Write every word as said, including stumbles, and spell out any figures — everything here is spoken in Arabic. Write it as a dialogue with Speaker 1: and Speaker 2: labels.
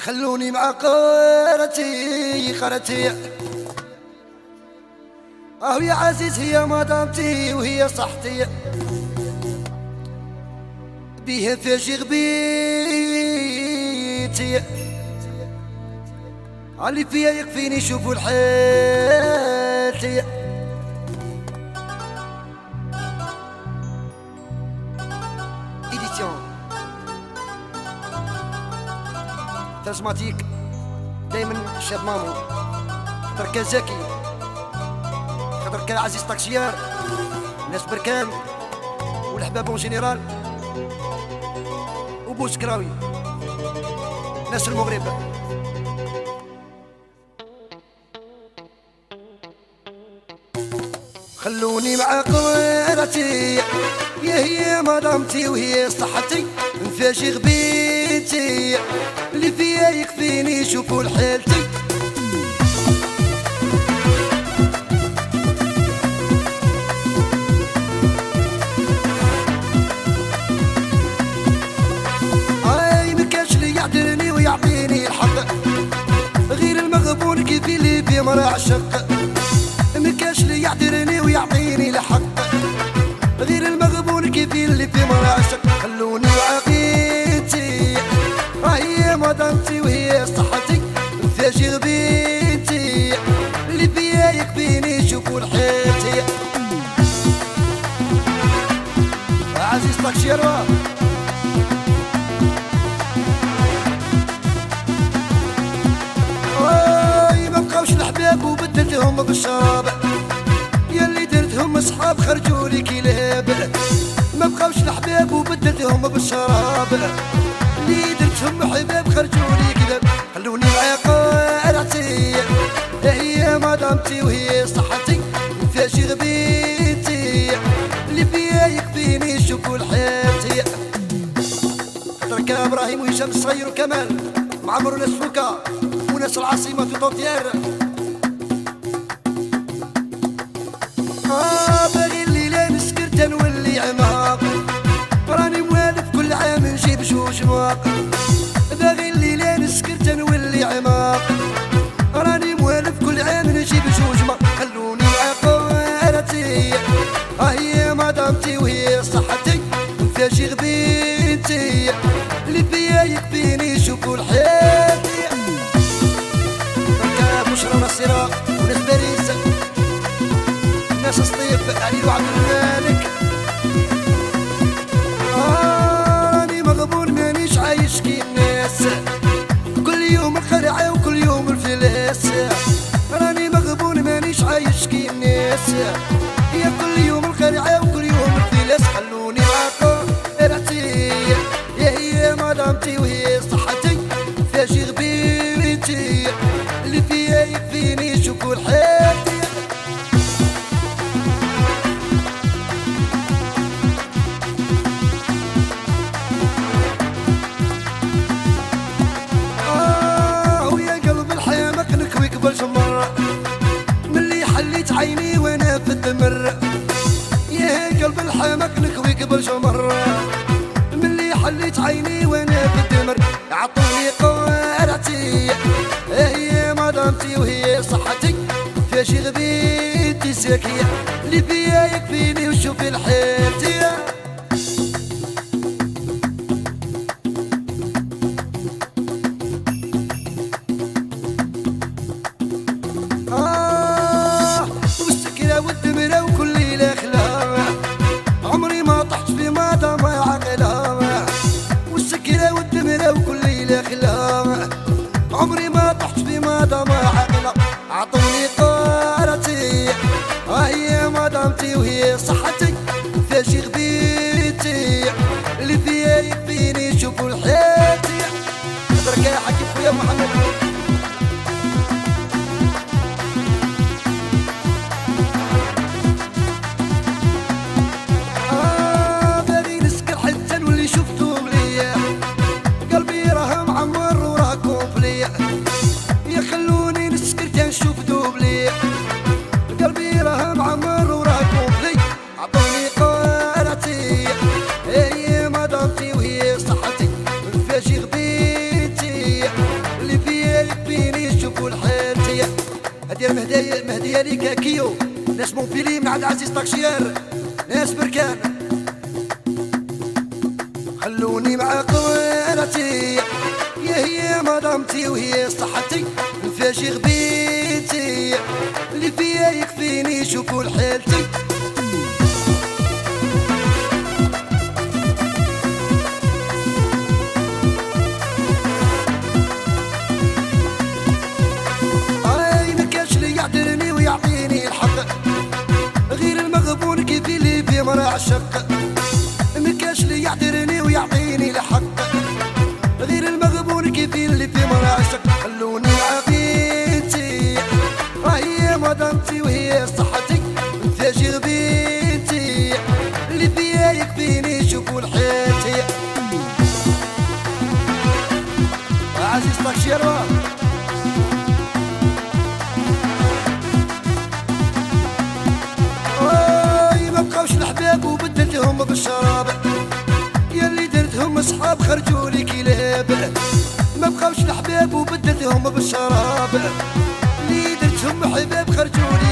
Speaker 1: خلوني مع قارتي قارتي. اهو يا عزيز هي مدامتي وهي صحتي، بيها فاشي غبيتي، علي فيها يكفيني شوفوا الحالتي. إديسيون تازماتيك دايما شاب مامو، خاطر كان زكي، خاطر كان عزيز طاكسيار، ناس بركان والحباب اون جينيرال وبوسكراوي ناس المغرب. خلوني مع قوارتي، يا هي مدامتي وهي صحتي، نفاشي غبيتي اللي فيها يكفيني شوفوا لحالتي. اي مكانش اللي يعدلني ويعطيني الحق، غير المغبون كيف اللي في مرا عشق. مكانش اللي يعدلني ويعطيني الحق، غير المغبون كيف اللي في مرا عشق. خلوني وعقيتي، هي مدامتي وهي صحتي، فاشي غبيتي اللي فيها يكفيني شوفوا لحياتي. عزيز طاكسيرو اي ما بقاوش الحباب وبدلتهم بالشراب، ياللي درتهم صحاب خرجوا لي كلاب. ما بقاوش الحباب وبدلتهم بالشراب، اللي درتهم حباب خرجوا لي كلاب. خلوني مع قارتي، هي مدامتي وهي صحتي، فاشي غبيتي اللي فيها يكفيني شوفوا لحياتي. خاطر كان ابراهيم وهشام الصغير وكمال معمر وناس فوكا وناس العاصمه في طوطيار. آه باغي الليلة نسكرت نولي عماق، راني موالف كل عام نجيب جوج مواق. باغي الليلة نسكرت نولي عماق، راني موالف كل عام نجيب جوج مواق. خلوني مع قوارتي، هي مدامتي وهي صحتي، فاشي غبيتي اللي فيها يكفيني شوفوا لحياتي. ركاب بشرى نصيرة وناس باريس، ناس سطيف علي وعبد المالك. آه راني مغبون مانيش عايش كي الناس، كل يوم الخلعة وكل يوم الفلاس. راني مغبون مانيش عايش كي الناس، يا كل يوم الخلعة وكل يوم الفلاس. خلوني مع قارتي، يا هي مدامتي وهي صحتي، فاشي غبيتي اللي فيها يكفيني شوفوا لحياتي. مرة ملي حليت عيني وانا في الدمر، يا قلب الحمق نكوي قبل مرة ملي حليت عيني وانا في الدمر. عطوني قارتي، هي مدامتي وهي صحتي، فاشي غبيتي ساكية اللي فيها يكفيني وشوفي لحياتي. والدمرة وكل ليلة خلا، عمري ما طحت في ماضى ما عقلها. والسكرة والدمرة وكل ليلة خلا، عمري ما طحت في ماضى ما عقلها. عطوني قارتي، هي مدامتي وهي صحتي، فاشي عاد عزيز طاكشير ناس بركان خلوني مع قوالتي يا هي مدامتي وهي صحتي نفاجئ غبيتي اللي فيها يكفيني شوفوا لحالتي اي مكانش اللي يعذرني ويعطيني الحق غير المغبون كيف اللي في مرا عشق مكانش اللي يعذرني ويعطيني الحق غير المغبون كيف اللي في مرا عشق خلوني عافيتي هي مدامتي وهي صحتي نفاجئ غبيتي اللي فيها يكفيني شوفوا لحياتي عزيز طاكشير الحباب وبدلتهم بالشراب يلي درتهم اصحاب خرجوا لي كلاب ما بقاوش الحباب وبدلتهم بالشراب اللي درتهم حباب خرجوا لي